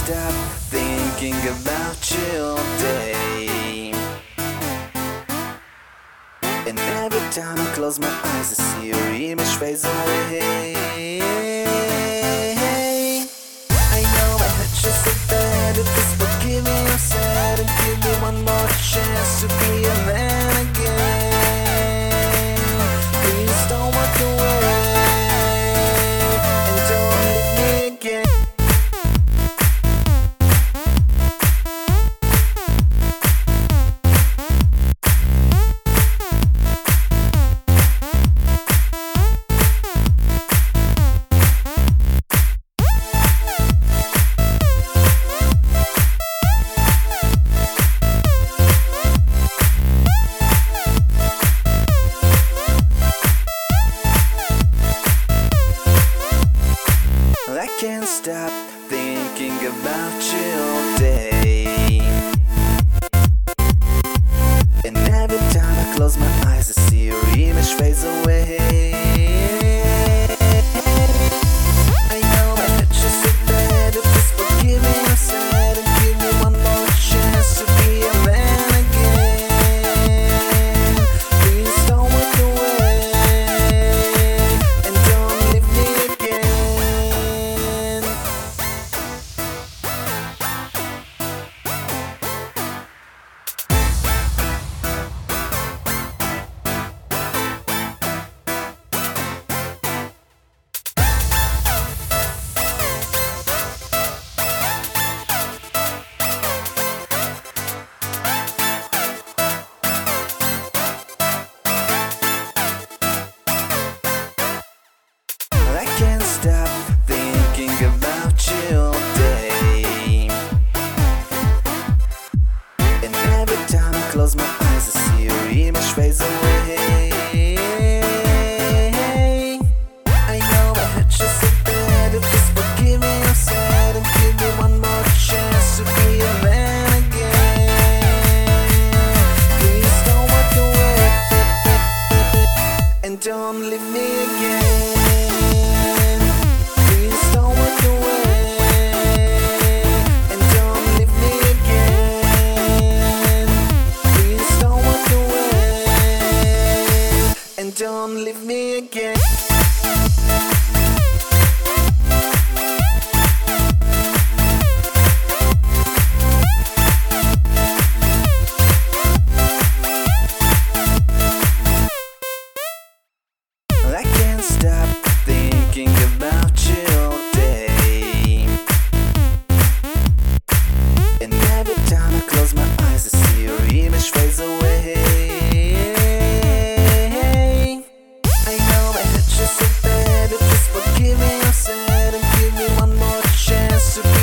stop thinking about you all day. And every time I close my eyes, I see your image fades away. I know I hurt you so bad, please forgive me, I'm sad, and give me one more chance to be a man again. Please don't walk away, and don't leave me again. I can't stop thinking about you all day. And every time I close my eyes, I see your image fades away. I know I hurt you so bad, please forgive me, I'm sad, and give me one more chance to be a man again. Please don't walk away, and don't leave me again. I can't stop thinking about you all day. And every time I close my eyes, I see your image fades away. I know I hurt you so bad, please forgive me, I'm sad, and give me one more chance to be a man again. Please don't walk away, and don't leave me again. Please don't walk away, and don't leave me again. Please don't walk away, and don't leave me again. I can't stop thinking about you all day. And every time I close my eyes, I see your image fades away. I know I hurt you so bad, please forgive me, I'm sad, and give me one more chance to be